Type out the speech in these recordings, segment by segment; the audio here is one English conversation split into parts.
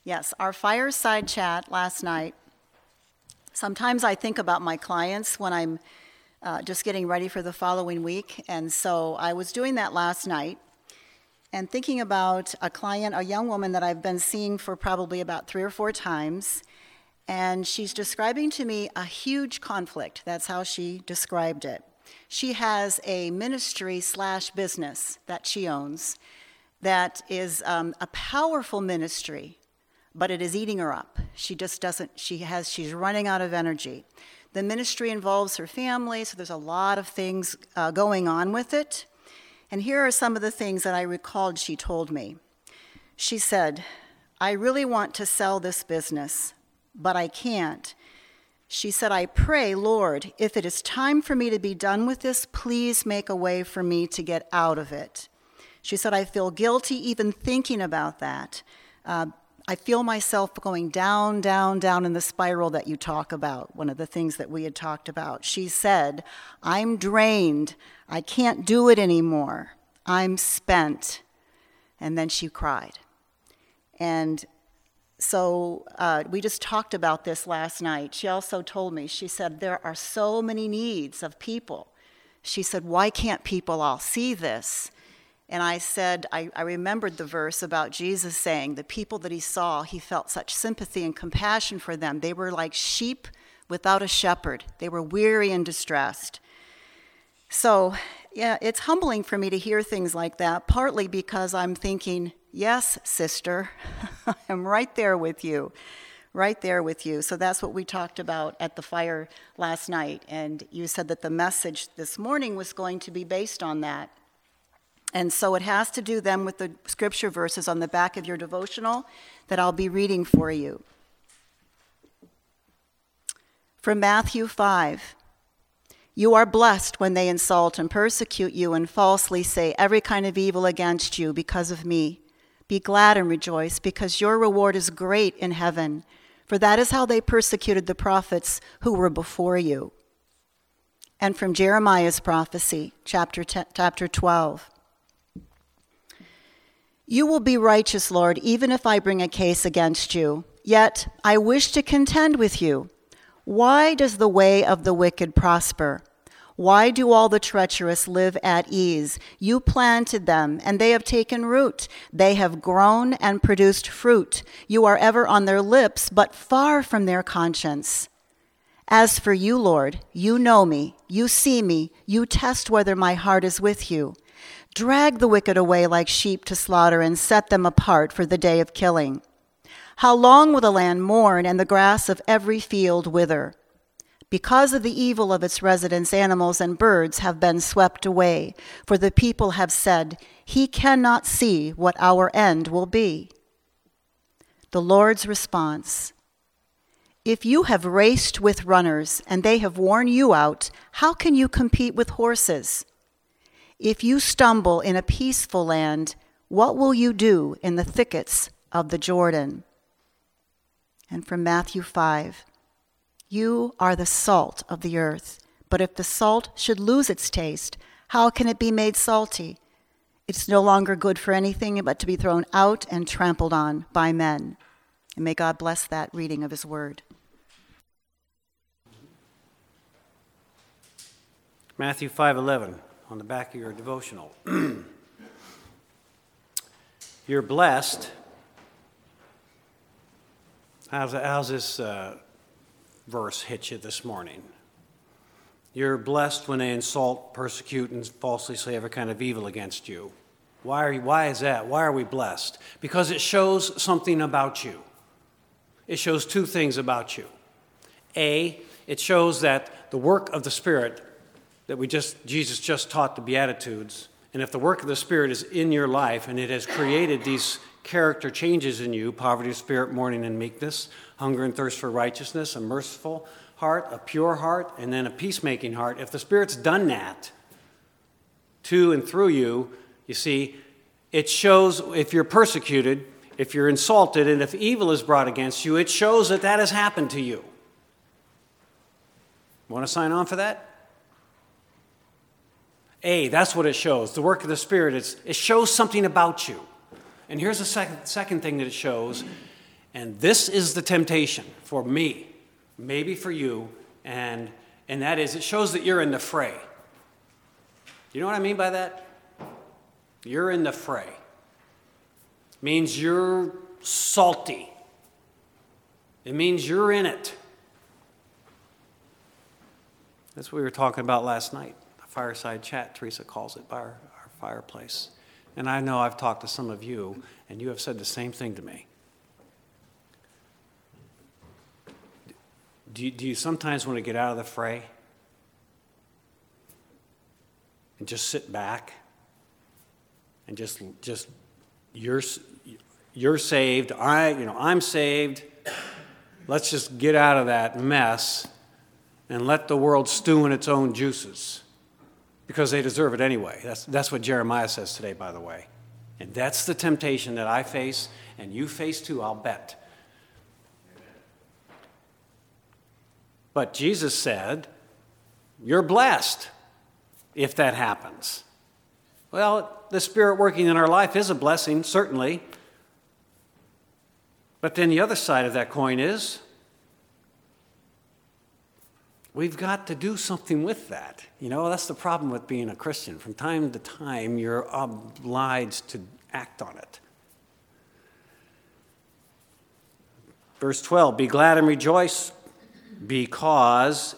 Yes, our fireside chat last night. Sometimes I think about my clients when I'm just getting ready for the following week. And so I was doing that last night and thinking about a client, a young woman that I've been seeing for probably about 3 or 4 times. And she's describing to me a huge conflict. That's how she described it. She has a ministry/business that she owns that is a powerful ministry, but it is eating her up. She just doesn't, she's running out of energy. The ministry involves her family, so there's a lot of things going on with it. And here are some of the things that I recalled she told me. She said, "I really want to sell this business, but I can't." She said, "I pray, Lord, if it is time for me to be done with this, please make a way for me to get out of it." She said, "I feel guilty even thinking about that. I feel myself going down, down, down in the spiral that you talk about," one of the things that we had talked about. She said, "I'm drained. I can't do it anymore. I'm spent." And then she cried. And so we just talked about this last night. She also told me, she said, there are so many needs of people. She said, "Why can't people all see this?" And I said, I remembered the verse about Jesus saying the people that he saw, he felt such sympathy and compassion for them. They were like sheep without a shepherd. They were weary and distressed. So, yeah, it's humbling for me to hear things like that, partly because I'm thinking, yes, sister, I'm right there with you, right there with you. So that's what we talked about at the fire last night. And you said that the message this morning was going to be based on that. And so it has to do then with the scripture verses on the back of your devotional that I'll be reading for you. From Matthew 5. "You are blessed when they insult and persecute you and falsely say every kind of evil against you because of me. Be glad and rejoice, because your reward is great in heaven, for that is how they persecuted the prophets who were before you." And from Jeremiah's prophecy, chapter 12. "You will be righteous, Lord, even if I bring a case against you. Yet I wish to contend with you. Why does the way of the wicked prosper? Why do all the treacherous live at ease? You planted them, and they have taken root. They have grown and produced fruit. You are ever on their lips, but far from their conscience. As for you, Lord, you know me, you see me, you test whether my heart is with you. Drag the wicked away like sheep to slaughter and set them apart for the day of killing. How long will the land mourn and the grass of every field wither? Because of the evil of its residents, animals and birds have been swept away, for the people have said, 'He cannot see what our end will be.'" The Lord's response: "If you have raced with runners and they have worn you out, how can you compete with horses? If you stumble in a peaceful land, what will you do in the thickets of the Jordan?" And from Matthew 5, "You are the salt of the earth, but if the salt should lose its taste, how can it be made salty? It's no longer good for anything but to be thrown out and trampled on by men." And may God bless that reading of his word. Matthew 5:11 on the back of your devotional. You're blessed. How's this verse hit you this morning? You're blessed when they insult, persecute, and falsely say every kind of evil against you. Why is that? Why are we blessed? Because it shows something about you. It shows 2 things about you. A, it shows that the work of the Spirit that Jesus just taught the Beatitudes, and if the work of the Spirit is in your life and it has created these character changes in you, poverty of spirit, mourning and meekness, hunger and thirst for righteousness, a merciful heart, a pure heart, and then a peacemaking heart, if the Spirit's done that to and through you, you see, it shows if you're persecuted, if you're insulted, and if evil is brought against you, it shows that that has happened to you. Want to sign on for that? That's what it shows. The work of the Spirit, it shows something about you. And here's the second thing that it shows. And this is the temptation for me, maybe for you, and that is, it shows that you're in the fray. You know what I mean by that? You're in the fray. It means you're salty. It means you're in it. That's what we were talking about last night, a fireside chat, Teresa calls it, by our fireplace. And I know I've talked to some of you, and you have said the same thing to me. Do you sometimes want to get out of the fray and just sit back and just you're saved, I'm saved. Let's just get out of that mess and let the world stew in its own juices because they deserve it anyway. That's what Jeremiah says today, by the way. And that's the temptation that I face and you face too, I'll bet. But Jesus said, you're blessed if that happens. Well, the Spirit working in our life is a blessing, certainly. But then the other side of that coin is, we've got to do something with that. That's the problem with being a Christian. From time to time, you're obliged to act on it. Verse 12, be glad and rejoice, because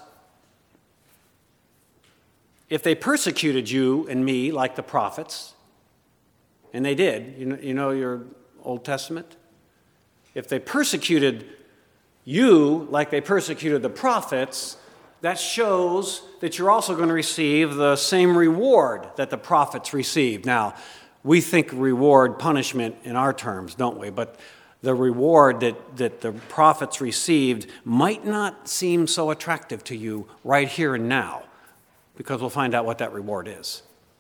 if they persecuted you and me like the prophets, and they did, you know your Old Testament? If they persecuted you like they persecuted the prophets, that shows that you're also going to receive the same reward that the prophets received. Now, we think reward, punishment in our terms, don't we? But the reward that the prophets received might not seem so attractive to you right here and now, because we'll find out what that reward is.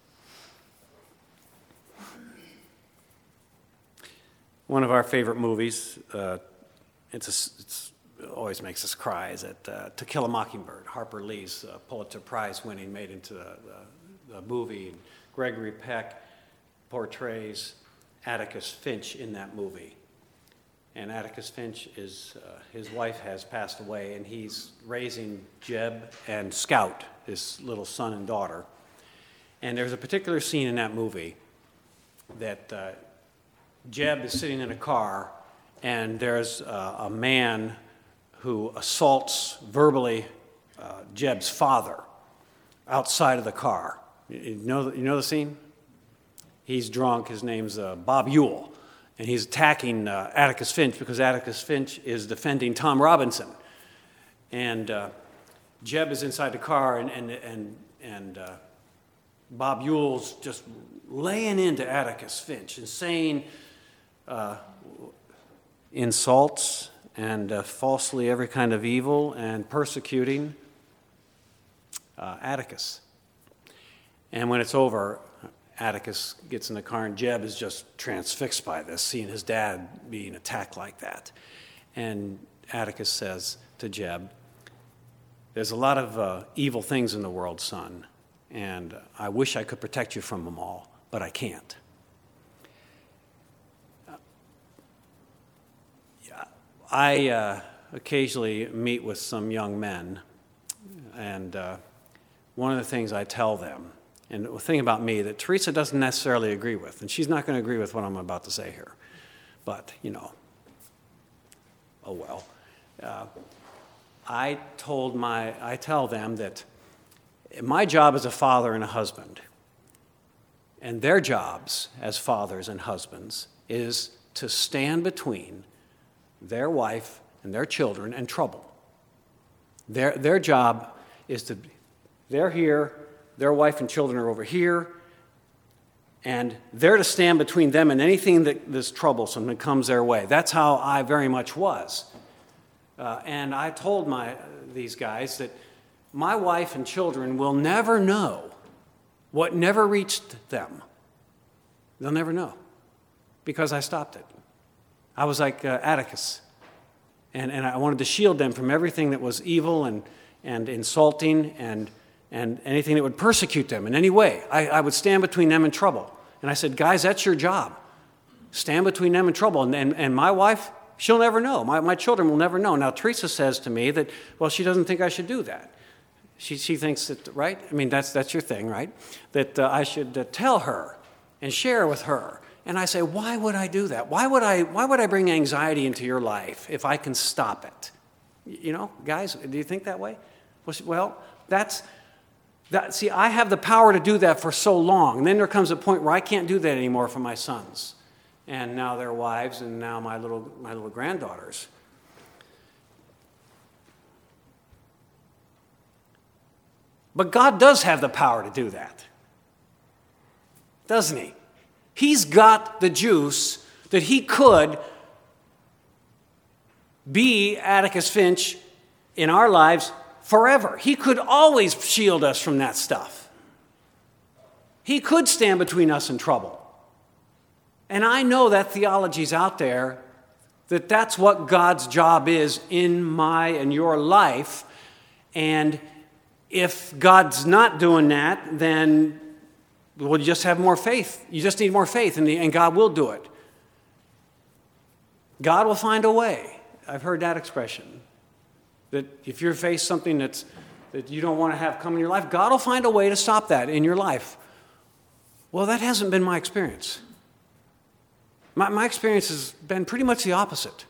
One of our favorite movies, it always makes us cry, is To Kill a Mockingbird. Harper Lee's Pulitzer Prize winning, made into the movie. Gregory Peck portrays Atticus Finch in that movie. And Atticus Finch his wife has passed away, and he's raising Jeb and Scout, his little son and daughter. And there's a particular scene in that movie that Jeb is sitting in a car, and there's a man who assaults verbally Jeb's father outside of the car. You know the scene? He's drunk. His name's Bob Ewell. And he's attacking Atticus Finch because Atticus Finch is defending Tom Robinson. And Jeb is inside the car, and Bob Ewell's just laying into Atticus Finch and saying insults and falsely every kind of evil and persecuting Atticus. And when it's over, Atticus gets in the car, and Jeb is just transfixed by this, seeing his dad being attacked like that. And Atticus says to Jeb, there's a lot of evil things in the world, son, and I wish I could protect you from them all, but I can't. I occasionally meet with some young men, and one of the things I tell them, and the thing about me that Teresa doesn't necessarily agree with, and she's not going to agree with what I'm about to say here, but, oh well. I tell them that my job as a father and a husband, and their jobs as fathers and husbands, is to stand between their wife and their children and trouble. Their job is they're here, their wife and children are over here, and they're to stand between them and anything that's troublesome that comes their way. That's how I very much was. And I told these guys that my wife and children will never know what never reached them. They'll never know, because I stopped it. I was like Atticus, and I wanted to shield them from everything that was evil and insulting and anything that would persecute them in any way. I would stand between them and trouble. And I said, guys, that's your job. Stand between them and trouble. And my wife, She'll never know. My children will never know. Now, Teresa says to me that, well, she doesn't think I should do that. She thinks that, right? I mean, that's your thing, right? That I should tell her and share with her. And I say, why would I do that? Why would I bring anxiety into your life if I can stop it? You know, guys, do you think that way? Well, see, I have the power to do that for so long. And then there comes a point where I can't do that anymore for my sons. And now their wives, and now my little granddaughters. But God does have the power to do that, doesn't he? He's got the juice that he could be Atticus Finch in our lives forever. He could always shield us from that stuff. He could stand between us and trouble. And I know that theology's out there, that that's what God's job is in my and your life. And if God's not doing that, then we'll just have more faith. You just need more faith, and God will do it. God will find a way. I've heard that expression. That if you're faced something that you don't want to have come in your life, God will find a way to stop that in your life. Well, that hasn't been my experience. My experience has been pretty much the opposite.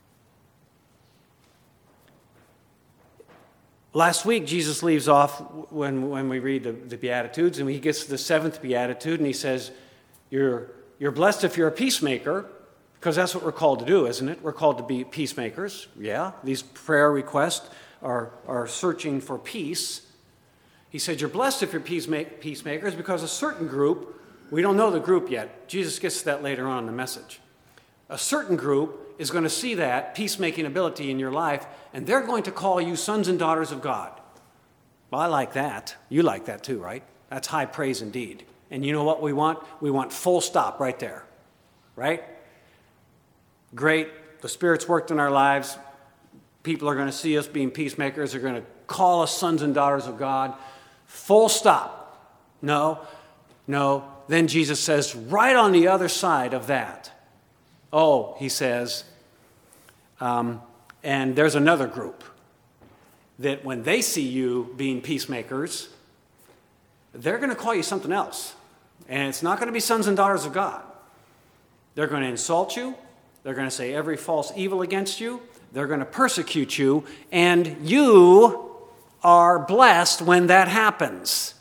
Last week, Jesus leaves off when we read the Beatitudes, and he gets to the seventh Beatitude, and he says, you're blessed if you're a peacemaker, because that's what we're called to do, isn't it? We're called to be peacemakers. Yeah, these prayer requests are searching for peace. He said, you're blessed if you're peacemakers, because a certain group, we don't know the group yet. Jesus gets to that later on in the message. A certain group is going to see that peacemaking ability in your life, and they're going to call you sons and daughters of God. Well, I like that. You like that too, right? That's high praise indeed. And you know what we want? We want full stop right there, right? Great. The Spirit's worked in our lives. People are going to see us being peacemakers. They're going to call us sons and daughters of God. Full stop. No. Then Jesus says, right on the other side of that, he says, and there's another group that when they see you being peacemakers, they're going to call you something else. And it's not going to be sons and daughters of God. They're going to insult you. They're going to say every false evil against you. They're going to persecute you. And you are blessed when that happens.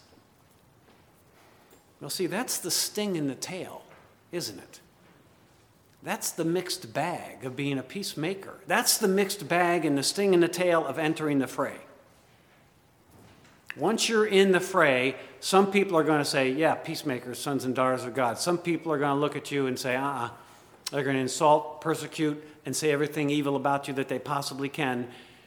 Well, see, that's the sting in the tail, isn't it? That's the mixed bag of being a peacemaker. That's the mixed bag and the sting in the tail of entering the fray. Once you're in the fray, some people are going to say, yeah, peacemakers, sons and daughters of God. Some people are going to look at you and say, They're going to insult, persecute, and say everything evil about you that they possibly can.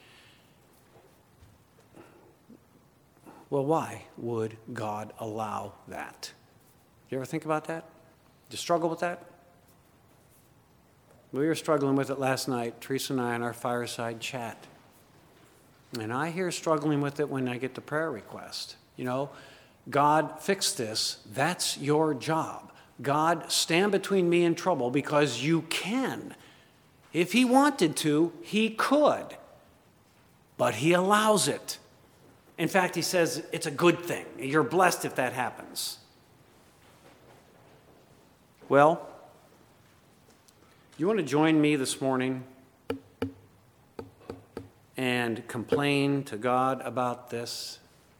Well, why would God allow that? You ever think about that? Do you struggle with that? We were struggling with it last night, Teresa and I, in our fireside chat. And I hear struggling with it when I get the prayer request. You know, God, fix this. That's your job. God, stand between me and trouble because you can. If he wanted to, he could. But he allows it. In fact, he says it's a good thing. You're blessed if that happens. Well, you want to join me this morning and complain to God about this?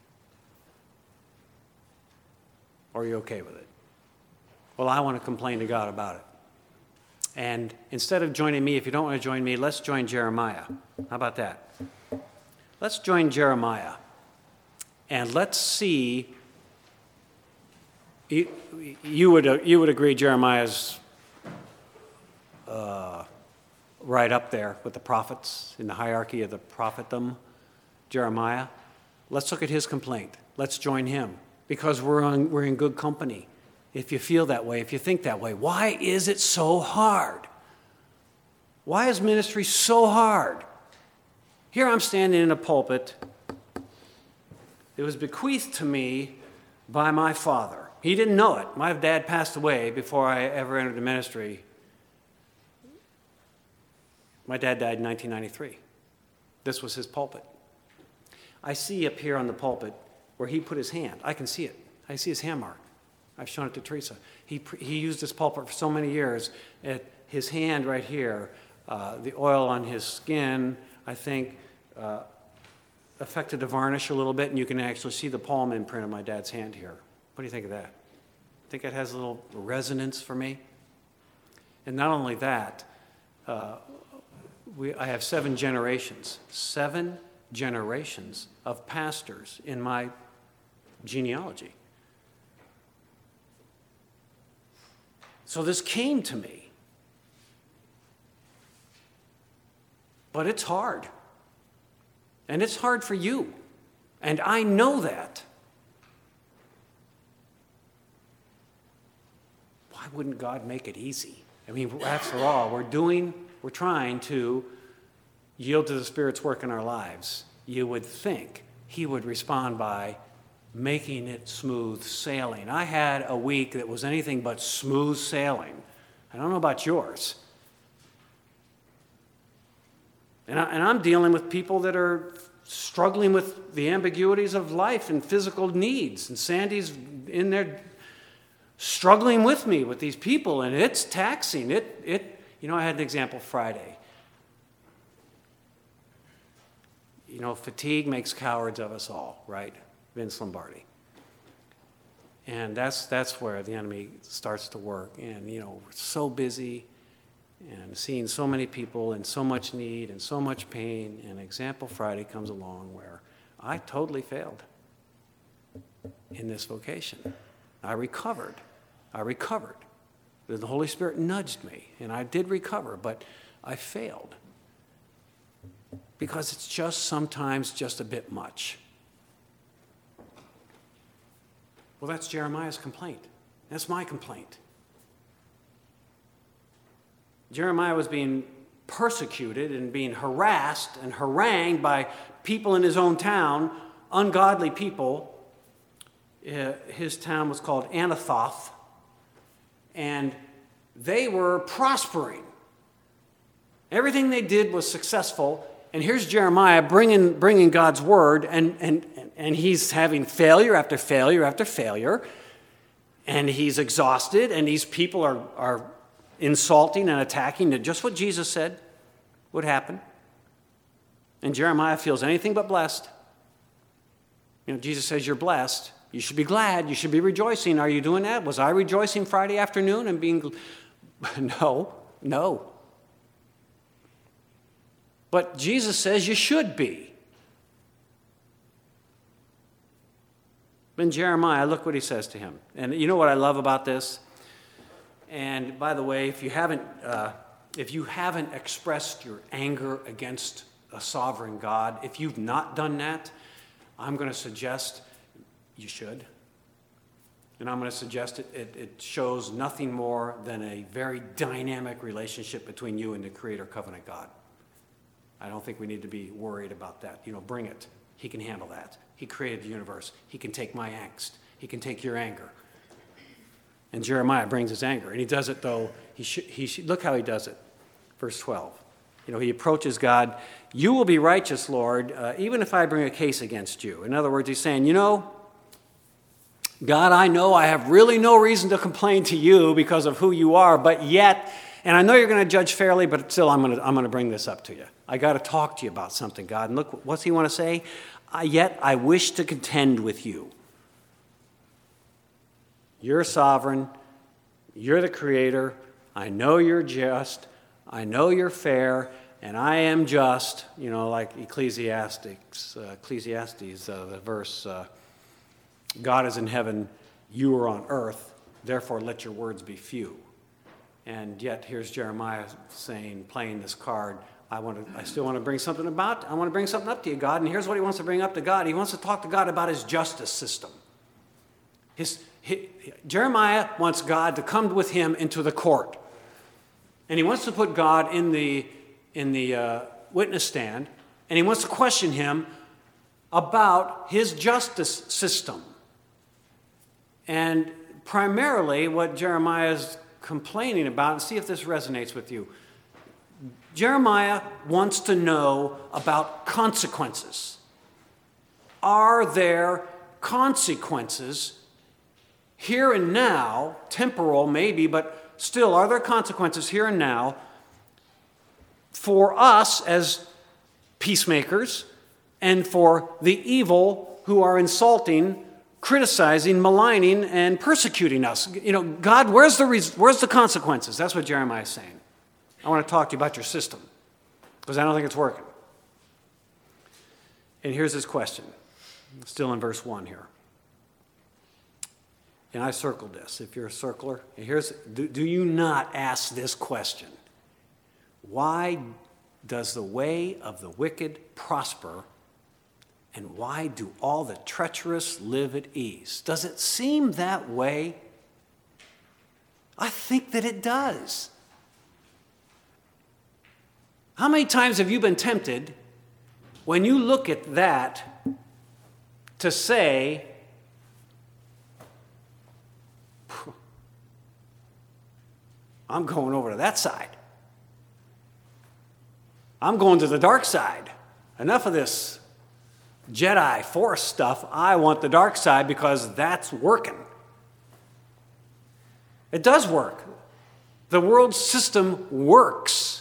Or are you okay with it? Well, I want to complain to God about it. And instead of joining me, if you don't want to join me, let's join Jeremiah. How about that? Let's join Jeremiah. And let's see, you would agree Jeremiah's right up there with the prophets in the hierarchy of the prophetdom, Jeremiah. Let's look at his complaint. Let's join him because we're in good company. If you feel that way, if you think that way, why is it so hard? Why is ministry so hard? Here I'm standing in a pulpit. It was bequeathed to me by my father. He didn't know it. My dad passed away before I ever entered the ministry. My dad died in 1993. This was his pulpit. I see up here on the pulpit where he put his hand. I can see it. I see his hand mark. I've shown it to Teresa. He used this pulpit for so many years. His hand right here, the oil on his skin, I think, affected the varnish a little bit, and you can actually see the palm imprint of my dad's hand here. What do you think of that? Think it has a little resonance for me? And not only that, I have 7 generations of pastors in my genealogy. So this came to me. But it's hard. And it's hard for you. And I know that. Why wouldn't God make it easy? I mean, after all, we're trying to yield to the Spirit's work in our lives. You would think He would respond by making it smooth sailing. I had a week that was anything but smooth sailing. I don't know about yours. And I'm dealing with people that are struggling with the ambiguities of life and physical needs. And Sandy's in there struggling with me with these people, and it's taxing. I had an example Friday. Fatigue makes cowards of us all, right? Vince Lombardi. And that's where the enemy starts to work. And, we're so busy and seeing so many people and so much need and so much pain. And Example Friday comes along where I totally failed in this vocation. I recovered. The Holy Spirit nudged me, and I did recover, but I failed. Because it's just sometimes just a bit much. Well, that's Jeremiah's complaint. That's my complaint. Jeremiah was being persecuted and being harassed and harangued by people in his own town, ungodly people. His town was called Anathoth, and they were prospering. Everything they did was successful, and here's Jeremiah bringing God's word, and he's having failure after failure after failure, and he's exhausted, and these people are insulting and attacking just what Jesus said would happen. And Jeremiah feels anything but blessed. Jesus says you're blessed. You should be glad. You should be rejoicing. Are you doing that? Was I rejoicing Friday afternoon and being... No. But Jesus says you should be. Then Jeremiah, look what he says to him. And you know what I love about this? And by the way, if you haven't expressed your anger against a sovereign God, if you've not done that, I'm going to suggest you should. And I'm going to suggest it shows nothing more than a very dynamic relationship between you and the Creator Covenant God. I don't think we need to be worried about that. Bring it. He can handle that. He created the universe. He can take my angst. He can take your anger. And Jeremiah brings his anger. And he does it, though. Look how he does it. Verse 12. He approaches God. You will be righteous, Lord, even if I bring a case against you. In other words, he's saying, God, I know I have really no reason to complain to you because of who you are, but yet, and I know you're going to judge fairly, but still I'm going to bring this up to you. I got to talk to you about something, God. And look, what's he want to say? Yet I wish to contend with you. You're sovereign. You're the creator. I know you're just. I know you're fair. And I am just, like Ecclesiastes, the verse, God is in heaven, you are on earth, therefore let your words be few. And yet here's Jeremiah saying, playing this card, I still want to bring something up to you, God. And here's what he wants to bring up to God. He wants to talk to God about his justice system. Jeremiah wants God to come with him into the court. And he wants to put God in the witness stand, and he wants to question him about his justice system. And primarily what Jeremiah is complaining about, and see if this resonates with you, Jeremiah wants to know about consequences. Are there consequences here and now, temporal maybe, but still, are there consequences here and now for us as peacemakers and for the evil who are insulting, criticizing, maligning, and persecuting us? God, where's the consequences? That's what Jeremiah is saying. I want to talk to you about your system because I don't think it's working. And here's his question, still in verse 1 here. And I circled this. If you're a circler, do you not ask this question? Why does the way of the wicked prosper, and why do all the treacherous live at ease? Does it seem that way? I think that it does. How many times have you been tempted, when you look at that, to say, I'm going over to that side. I'm going to the dark side. Enough of this Jedi Force stuff. I want the dark side because that's working. It does work. The world system works.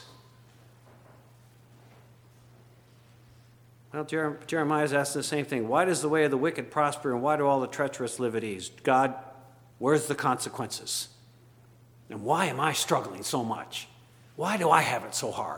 Well, Jeremiah's asking the same thing. Why does the way of the wicked prosper, and why do all the treacherous live at ease? God, where's the consequences? And why am I struggling so much? Why do I have it so hard?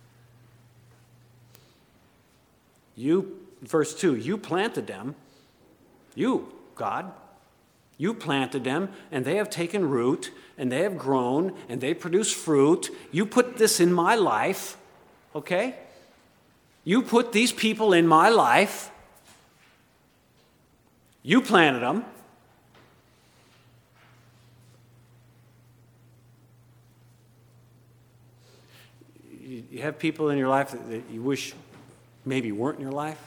Verse 2, you planted them. You, God, you planted them, and they have taken root, and they have grown, and they produce fruit. You put this in my life, okay? You put these people in my life. You planted them. You have people in your life that you wish maybe weren't in your life?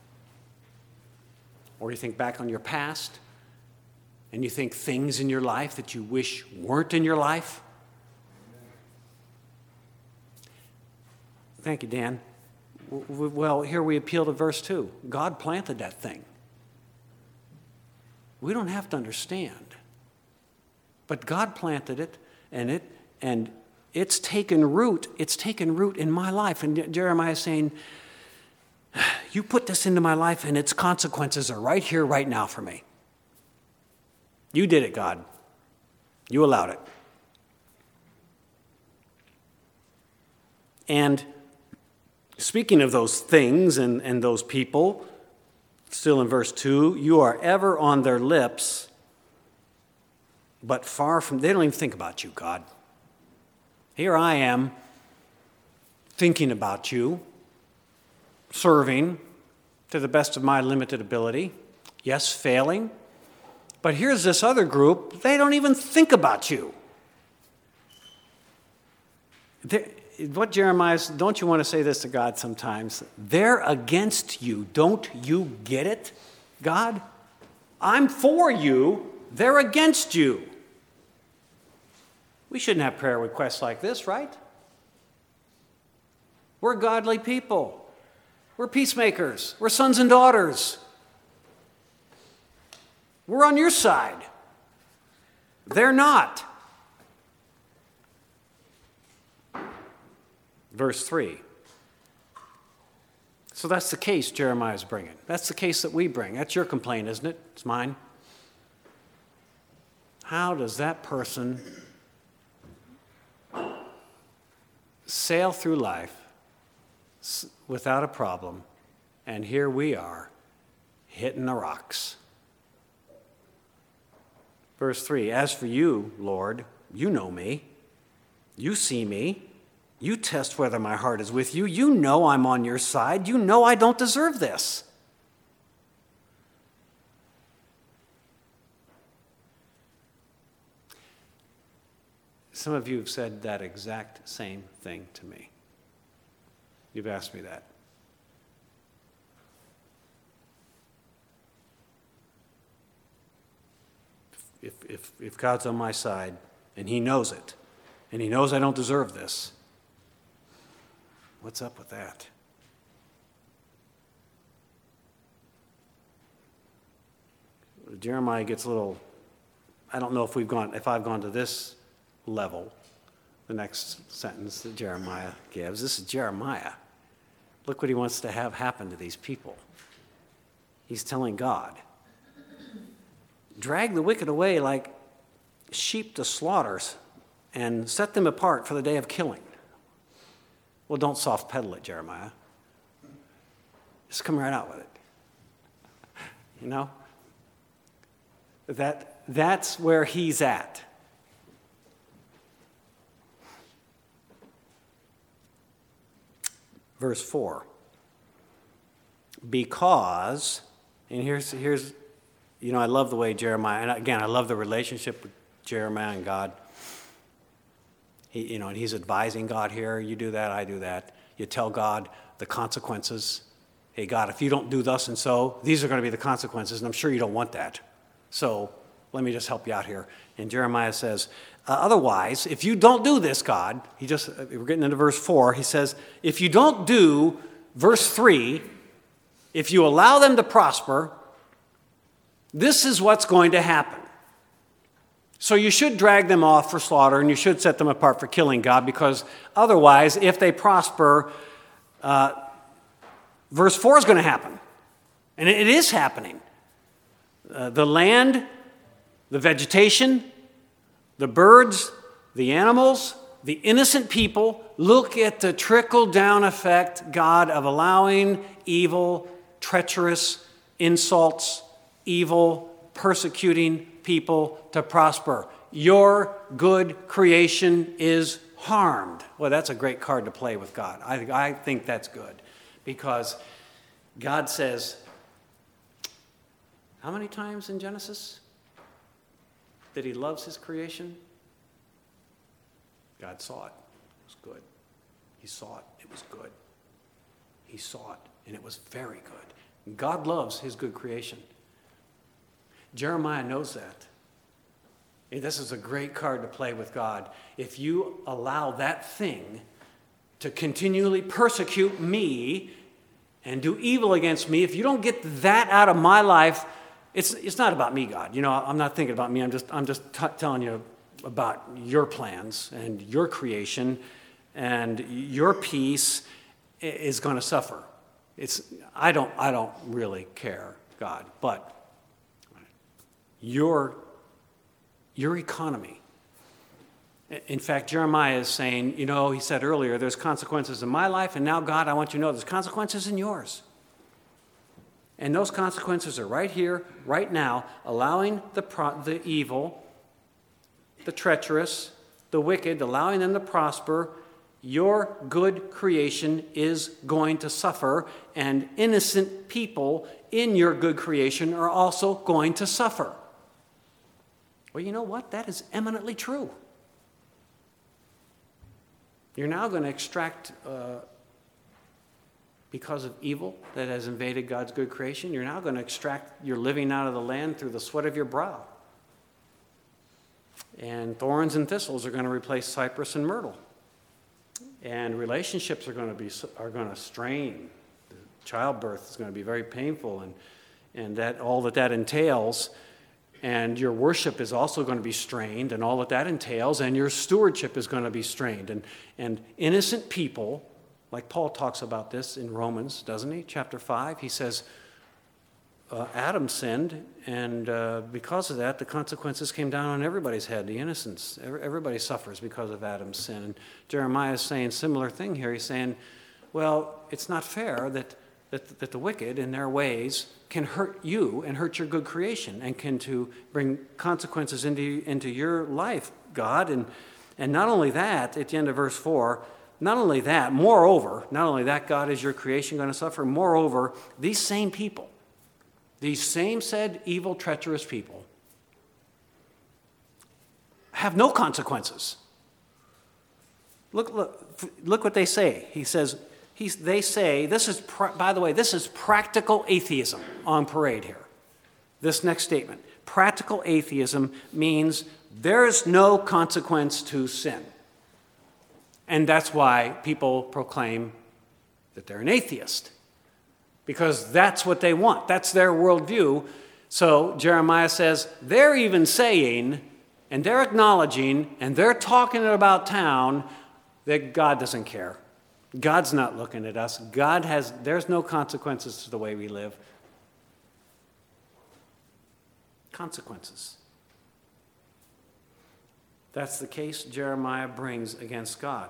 Or you think back on your past and you think things in your life that you wish weren't in your life? Thank you, Dan. Well, here we appeal to verse 2. God planted that thing. We don't have to understand. But God planted it, and it's taken root. It's taken root in my life. And Jeremiah is saying, you put this into my life, and its consequences are right here, right now for me. You did it, God. You allowed it. And speaking of those things and those people, still in verse 2, you are ever on their lips, but far from, they don't even think about you, God. Here I am thinking about you, serving to the best of my limited ability, yes, failing, but here's this other group, they don't even think about you. What Jeremiah's, don't you want to say this to God sometimes? They're against you. Don't you get it, God? I'm for you. They're against you. We shouldn't have prayer requests like this, right? We're godly people. We're peacemakers. We're sons and daughters. We're on your side. They're not. Verse 3. So that's the case Jeremiah's bringing. That's the case that we bring. That's your complaint, isn't it? It's mine. How does that person sail through life without a problem, and here we are hitting the rocks? Verse 3, as for you, Lord, you know me. You see me. You test whether my heart is with you. You know I'm on your side. You know I don't deserve this. Some of you have said that exact same thing to me. You've asked me that. If God's on my side, and he knows it, and he knows I don't deserve this, What's up with that? Jeremiah gets a little, I don't know if I've gone to this level, the next sentence that Jeremiah gives. This is Jeremiah. Look what he wants to have happen to these people. He's telling God, drag the wicked away like sheep to slaughters and set them apart for the day of killing. Well, don't soft pedal it, Jeremiah. Just come right out with it. You know? That's where he's at. Verse 4. Because, and here's I love the way Jeremiah, and again, I love the relationship with Jeremiah and God. And he's advising God here. You do that, I do that. You tell God the consequences. Hey, God, if you don't do thus and so, these are going to be the consequences, and I'm sure you don't want that. So let me just help you out here. And Jeremiah says, otherwise, if you don't do this, God, we're getting into verse 4, he says, if you don't do verse 3, if you allow them to prosper, this is what's going to happen. So you should drag them off for slaughter, and you should set them apart for killing, God, because otherwise, if they prosper, verse 4 is going to happen. And it is happening. The land, the vegetation, the birds, the animals, the innocent people, look at the trickle-down effect, God, of allowing evil, treacherous, insults, evil, persecuting people to prosper. Your good creation is harmed. Well, that's a great card to play with God. I think that's good because God says, how many times in Genesis that he loves his creation? God saw it. It was good. He saw it. It was good. He saw it, and it was very good. God loves his good creation. Jeremiah knows that. And this is a great card to play with God. If you allow that thing to continually persecute me and do evil against me, if you don't get that out of my life, it's not about me, God. I'm not thinking about me. I'm just telling you about your plans and your creation, and your peace is going to suffer. I don't really care, God, but your economy. In fact, Jeremiah is saying, he said earlier, there's consequences in my life, and now, God, I want you to know there's consequences in yours. And those consequences are right here, right now, allowing the evil, the treacherous, the wicked, allowing them to prosper. Your good creation is going to suffer, and innocent people in your good creation are also going to suffer. Well, you know what? That is eminently true. You're now going to extract, because of evil that has invaded God's good creation, you're now going to extract your living out of the land through the sweat of your brow. And thorns and thistles are going to replace cypress and myrtle. And relationships are going to strain. Childbirth is going to be very painful, and that all that entails. And your worship is also going to be strained, and all that entails, and your stewardship is going to be strained. And innocent people, like Paul talks about this in Romans, doesn't he? Chapter 5, he says, Adam sinned, and because of that, the consequences came down on everybody's head, the innocents. Everybody suffers because of Adam's sin. And Jeremiah is saying a similar thing here. He's saying, well, it's not fair that the wicked in their ways can hurt you and hurt your good creation and can to bring consequences into your life, God. And not only that, at the end of verse 4, not only that, God is your creation going to suffer. Moreover, these same people, these same said evil, treacherous people, have no consequences. Look what they say. He says, they say, by the way, this is practical atheism on parade here. This next statement. Practical atheism means there's no consequence to sin. And that's why people proclaim that they're an atheist, because that's what they want. That's their worldview. So Jeremiah says they're even saying, and they're acknowledging, and they're talking about town, that God doesn't care. God's not looking at us. There's no consequences to the way we live. Consequences. That's the case Jeremiah brings against God.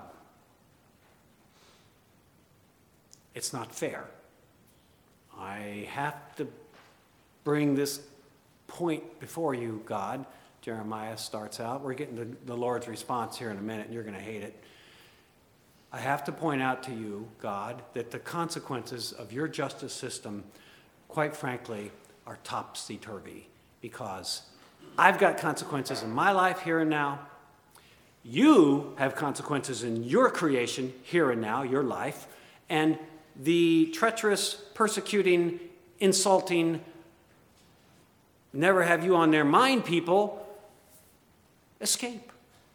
It's not fair. I have to bring this point before you, God. Jeremiah starts out. We're getting the Lord's response here in a minute, and you're going to hate it. I have to point out to you, God, that the consequences of your justice system, quite frankly, are topsy-turvy, because I've got consequences in my life here and now. You have consequences in your creation here and now, your life, and the treacherous, persecuting, insulting, never have you on their mind people escape.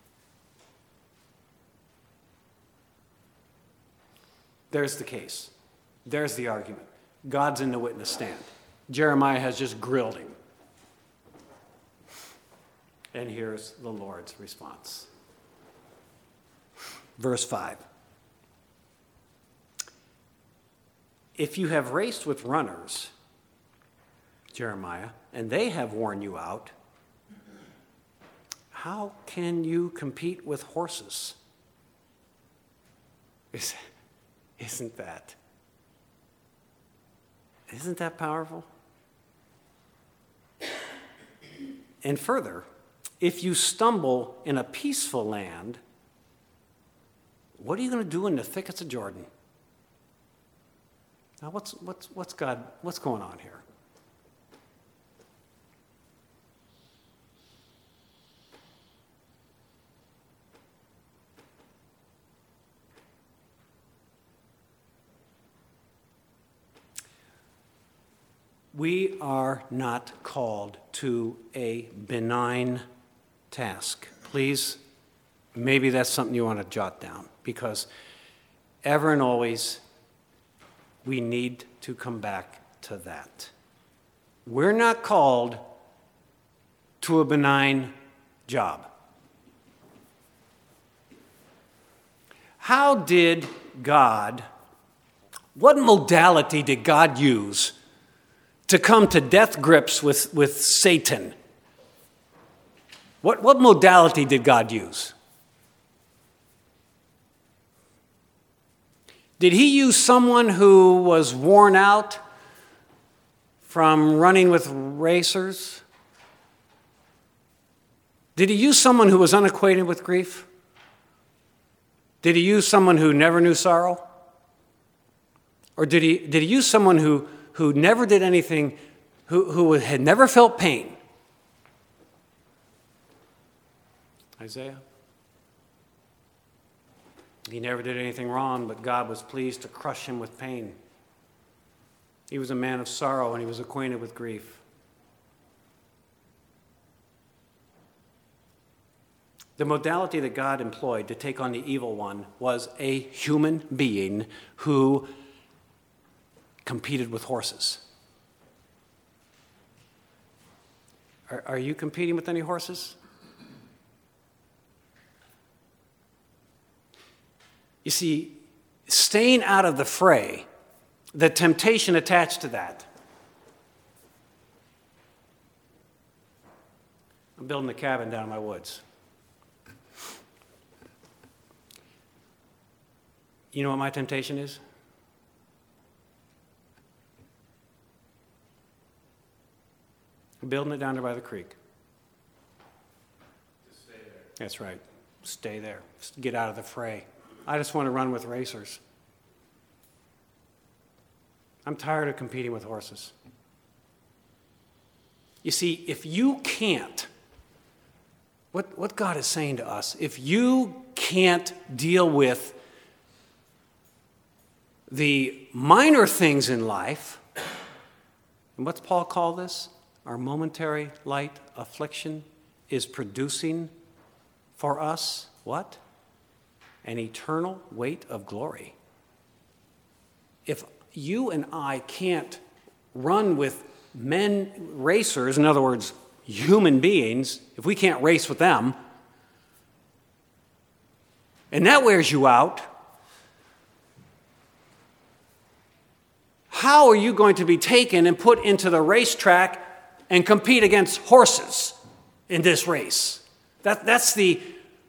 There's the case. There's the argument. God's in the witness stand. Jeremiah has just grilled him. And here's the Lord's response. Verse 5. If you have raced with runners, Jeremiah, and they have worn you out, how can you compete with horses? Isn't that powerful? And further, if you stumble in a peaceful land, what are you going to do in the thickets of Jordan? Now, what's going on here? We are not called to a benign task. Please, maybe that's something you want to jot down, because ever and always, we need to come back to that. We're not called to a benign job. What modality did God use to come to death grips with Satan? What modality did God use? Did he use someone who was worn out from running with racers? Did he use someone who was unacquainted with grief? Did he use someone who never knew sorrow? Or did he use someone who never did anything, who had never felt pain? Isaiah? He never did anything wrong, but God was pleased to crush him with pain. He was a man of sorrow, and he was acquainted with grief. The modality that God employed to take on the evil one was a human being who competed with horses. Are you competing with any horses? You see, staying out of the fray, the temptation attached to that. I'm building a cabin down in my woods. You know what my temptation is? I'm building it down there by the creek. Just stay there. That's right. Stay there. Just get out of the fray. I just want to run with racers. I'm tired of competing with horses. You see, if you can't, what God is saying to us, if you can't deal with the minor things in life, and what's Paul call this? Our momentary light affliction is producing for us what? An eternal weight of glory. if you and I can't run with men racers, in other words, human beings, if we can't race with them, and that wears you out, how are you going to be taken and put into the racetrack and compete against horses in this race? That's the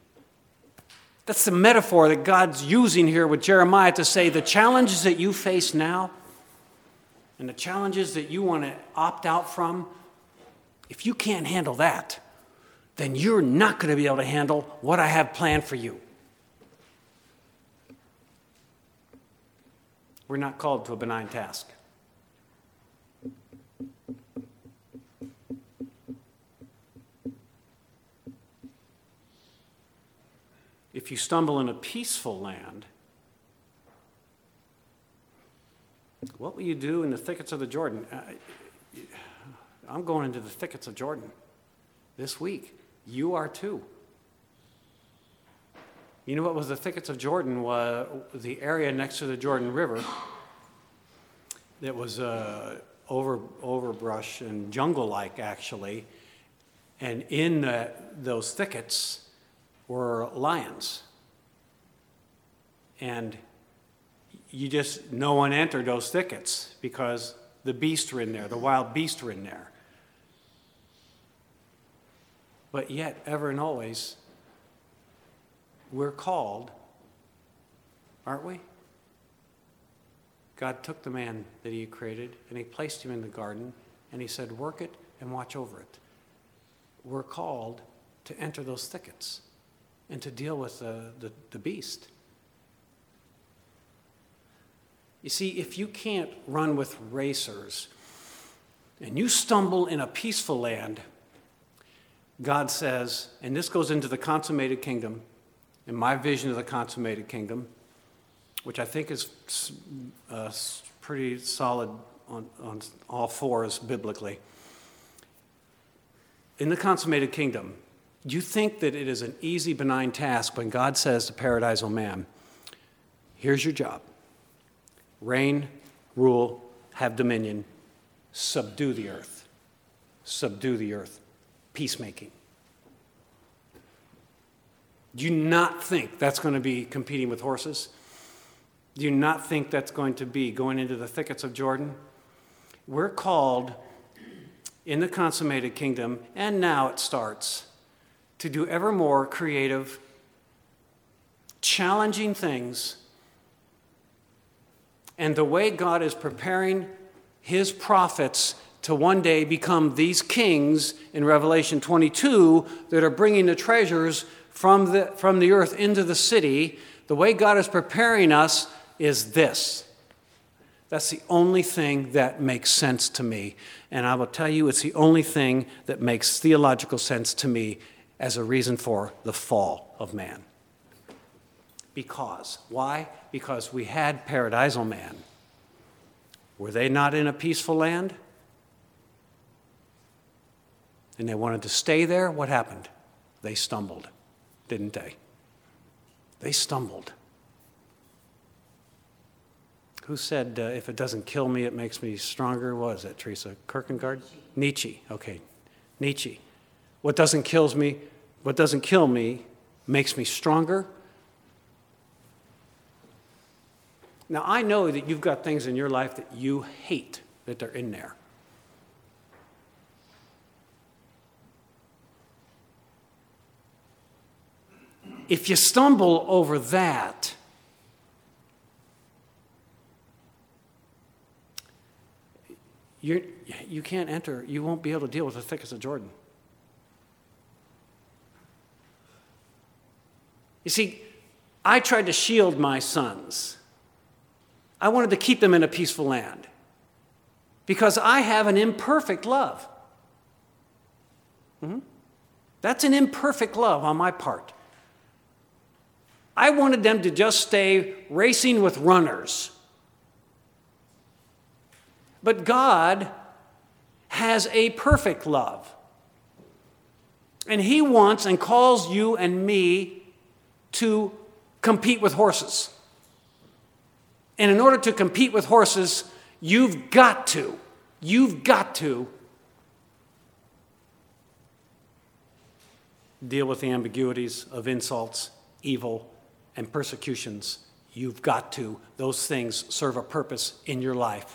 metaphor that God's using here with Jeremiah to say the challenges that you face now and the challenges that you want to opt out from, if you can't handle that, then you're not going to be able to handle what I have planned for you. We're not called to a benign task. If you stumble in a peaceful land, what will you do in the thickets of the Jordan? I'm going into the thickets of Jordan this week. You are too. You know what was the thickets of Jordan? Was the area next to the Jordan River that was overbrush and jungle-like, actually. And in those thickets were lions. And no one entered those thickets because the beasts were in there, the wild beasts were in there. But yet, ever and always, we're called, aren't we? God took the man that he created and he placed him in the garden and he said, work it and watch over it. We're called to enter those thickets and to deal with the beast. You see, if you can't run with racers and you stumble in a peaceful land, God says, and this goes into the consummated kingdom, in my vision of the consummated kingdom, which I think is pretty solid on all fours biblically. In the consummated kingdom, you think that it is an easy, benign task when God says to paradisal man, here's your job. Reign, rule, have dominion, subdue the earth. Subdue the earth. Peacemaking. Do you not think that's going to be competing with horses? Do you not think that's going to be going into the thickets of Jordan? We're called in the consummated kingdom, and now it starts, to do ever more creative, challenging things. And the way God is preparing his prophets to one day become these kings in Revelation 22 that are bringing the treasures from the earth into the city, the way God is preparing us is this. That's the only thing that makes sense to me. And I will tell you, it's the only thing that makes theological sense to me as a reason for the fall of man. Because. Why? Because we had paradisal man. Were they not in a peaceful land? And they wanted to stay there? What happened? They stumbled, didn't they? They stumbled. Who said, if it doesn't kill me, it makes me stronger? What is that, Teresa? Kierkegaard? Nietzsche. Okay, Nietzsche. What doesn't kill me makes me stronger. Now, I know that you've got things in your life that you hate that they're in there. If you stumble over that, you can't enter, you won't be able to deal with the thickets of Jordan. You see, I tried to shield my sons. I wanted to keep them in a peaceful land because I have an imperfect love. That's an imperfect love on my part. I wanted them to just stay racing with runners. But God has a perfect love. And he wants and calls you and me to compete with horses. And in order to compete with horses, you've got to deal with the ambiguities of insults, evil, and persecutions. You've got to. Those things serve a purpose in your life.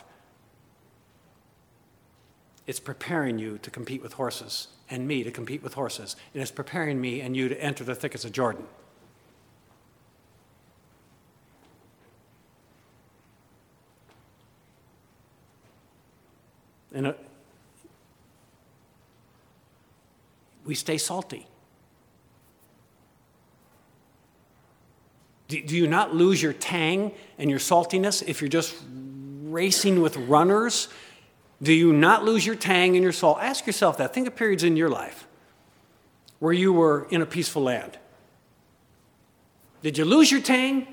It's preparing you to compete with horses, and me to compete with horses. And it's preparing me and you to enter the thickets of Jordan. And we stay salty. Do you not lose your tang and your saltiness if you're just racing with runners? Do you not lose your tang and your salt? Ask yourself that. Think of periods in your life where you were in a peaceful land. Did you lose your tang?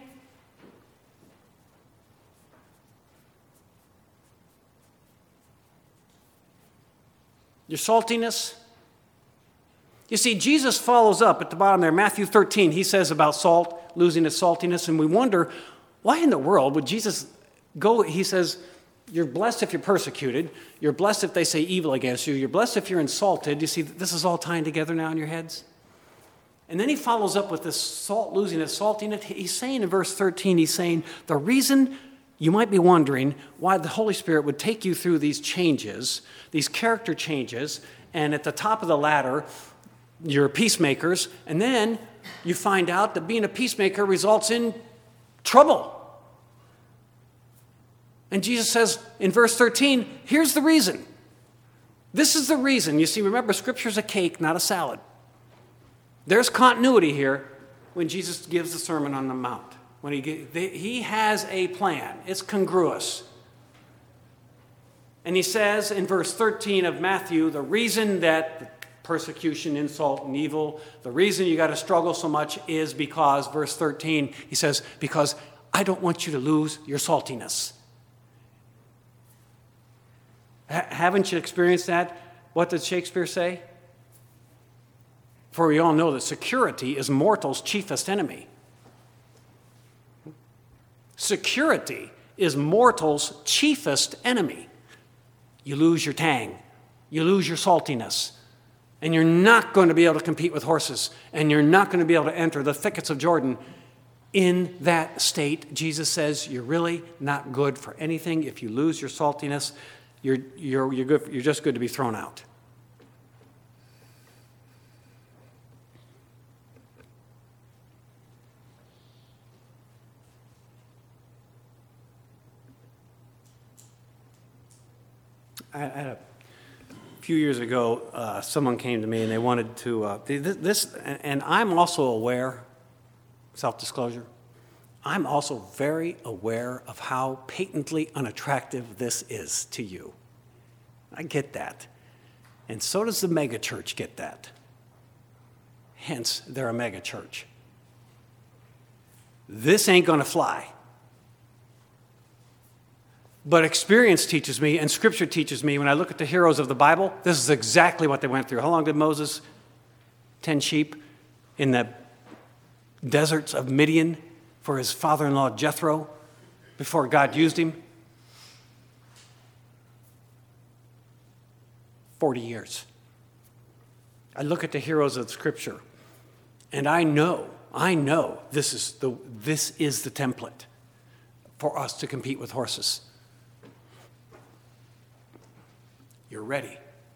Your saltiness? You see, Jesus follows up at the bottom there, Matthew 13. He says about salt losing its saltiness, and we wonder, why in the world would Jesus go? He says, you're blessed if you're persecuted. You're blessed if they say evil against you. You're blessed if you're insulted. You see, this is all tying together now in your heads? And then he follows up with this salt losing its saltiness. He's saying in verse 13, he's saying, the reason you might be wondering why the Holy Spirit would take you through these changes, these character changes, and at the top of the ladder, you're peacemakers, and then you find out that being a peacemaker results in trouble. And Jesus says in verse 13, here's the reason. This is the reason. You see, remember, Scripture's a cake, not a salad. There's continuity here when Jesus gives the Sermon on the Mount. When he has a plan. It's congruous. And he says in verse 13 of Matthew, the reason that persecution, insult, and evil, the reason you got to struggle so much is because, verse 13, he says, because I don't want you to lose your saltiness. Haven't you experienced that? What did Shakespeare say? For we all know that security is mortal's chiefest enemy. Security is mortal's chiefest enemy. You lose your tang. You lose your saltiness. And you're not going to be able to compete with horses. And you're not going to be able to enter the thickets of Jordan in that state. Jesus says you're really not good for anything. If you lose your saltiness, you're just good to be thrown out. A few years ago, someone came to me and they wanted to, and I'm also aware, self-disclosure, I'm also very aware of how patently unattractive this is to you. I get that. And so does the megachurch get that. Hence, they're a megachurch. This ain't going to fly. But experience teaches me, and Scripture teaches me, when I look at the heroes of the Bible, this is exactly what they went through. How long did Moses tend sheep in the deserts of Midian for his father-in-law Jethro before God used him? 40 years. I look at the heroes of Scripture, and I know this is the template for us to compete with horses. You're ready.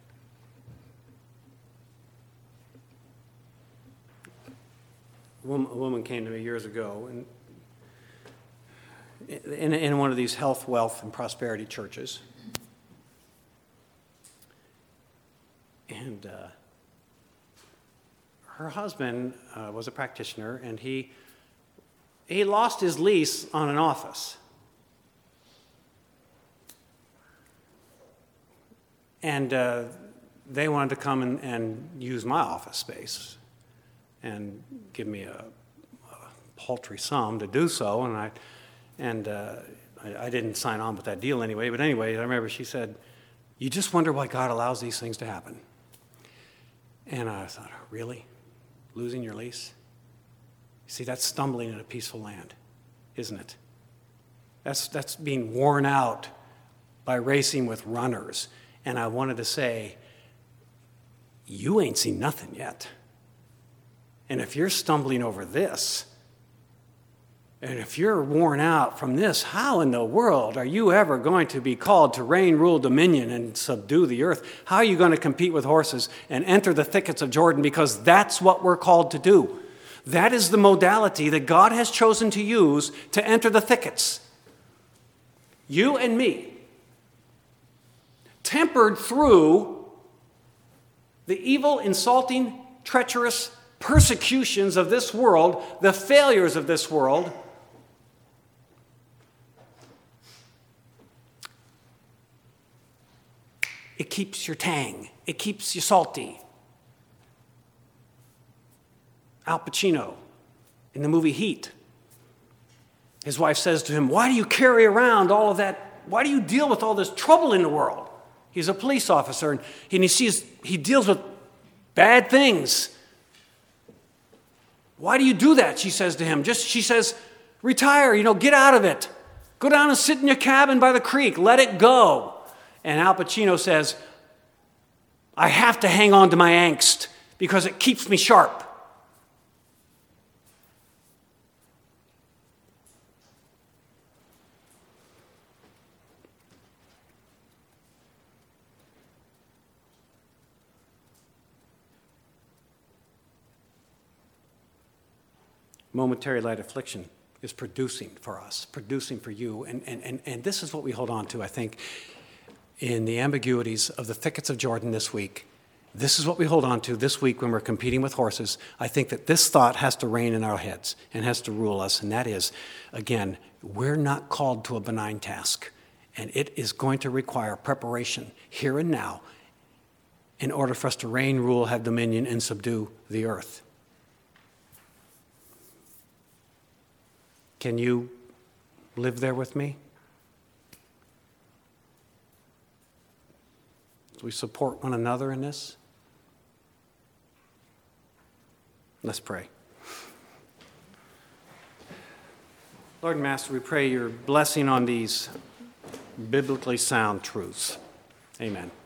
A woman came to me years ago in one of these health, wealth, and prosperity churches. And her husband was a practitioner, and he lost his lease on an office. And they wanted to come and use my office space and give me a paltry sum to do so. And I didn't sign on with that deal anyway. But anyway, I remember she said, "You just wonder why God allows these things to happen." And I thought, really? Losing your lease? See, that's stumbling in a peaceful land, isn't it? That's being worn out by racing with runners. And I wanted to say, you ain't seen nothing yet. And if you're stumbling over this, and if you're worn out from this, how in the world are you ever going to be called to reign, rule, dominion, and subdue the earth? How are you going to compete with horses and enter the thickets of Jordan? Because that's what we're called to do. That is the modality that God has chosen to use to enter the thickets. You and me, tempered through the evil, insulting, treacherous persecutions of this world, the failures of this world. It keeps your tang. It keeps you salty. Al Pacino, in the movie Heat, his wife says to him, "Why do you carry around all of that? Why do you deal with all this trouble in the world?" He's a police officer, and he deals with bad things. "Why do you do that?" she says to him. She says, "Retire, get out of it. Go down and sit in your cabin by the creek. Let it go." And Al Pacino says, "I have to hang on to my angst because it keeps me sharp." Momentary light affliction is producing for us, producing for you. And this is what we hold on to, I think, in the ambiguities of the thickets of Jordan this week. This is what we hold on to this week when we're competing with horses. I think that this thought has to reign in our heads and has to rule us, and that is, again, we're not called to a benign task, and it is going to require preparation here and now in order for us to reign, rule, have dominion, and subdue the earth. Can you live there with me? Do we support one another in this? Let's pray. Lord and Master, we pray your blessing on these biblically sound truths. Amen.